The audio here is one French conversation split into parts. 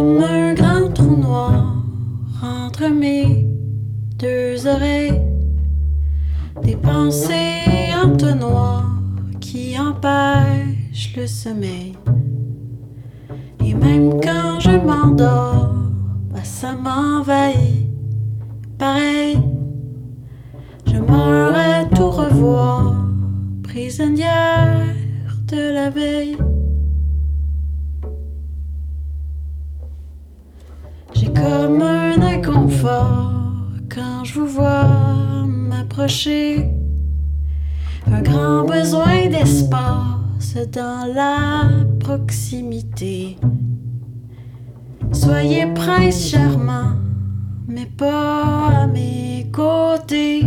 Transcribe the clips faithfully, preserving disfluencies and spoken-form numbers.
comme un grand trou noir entre mes deux oreilles, des pensées entonnoirs qui empêchent le sommeil. Et même quand je m'endors, bah ça m'envahit. Pareil, je meurs à tout revoir, prisonnière de la veille. J'ai comme un inconfort quand je vous vois m'approcher, un grand besoin d'espace dans la proximité. Soyez prince charmant, mais pas à mes côtés.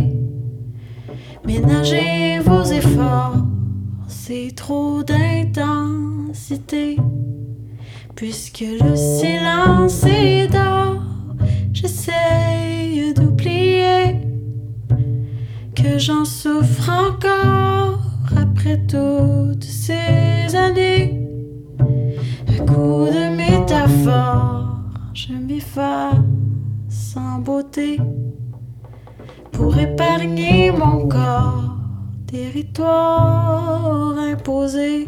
Ménagez vos efforts, c'est trop d'intensité. Puisque le silence est d'or, j'essaye d'oublier que j'en souffre encore après toutes ces années. À coups de métaphores, je m'efface en beauté pour épargner mon corps, territoire imposé.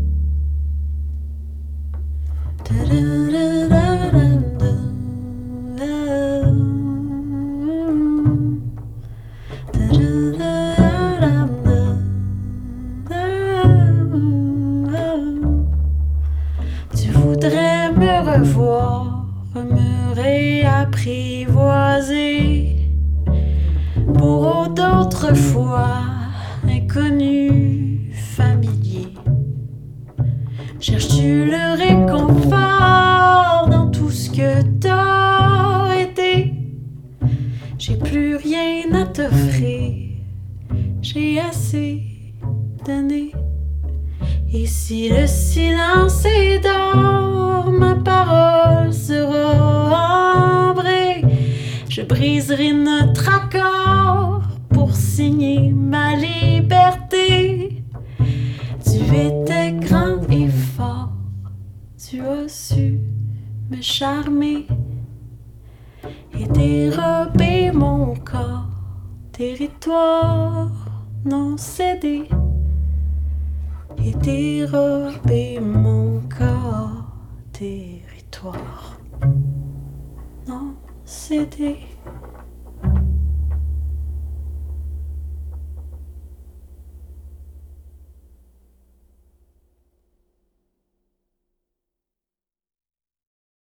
Tu voudrais me revoir, me réapprivoiser pour d'autres fois inconnus, familiers. Cherches-tu le réconfort dans tout ce que t'as été? J'ai plus rien à t'offrir, j'ai assez donné. Et si le silence est d'or, ma parole sera ambrée. Je briserai notre accord pour signer ma liberté. Tu étais grand et fort, tu as su me charmer et dérober mon corps, territoire non cédé. Et dérober mon corps, territoire non cédé.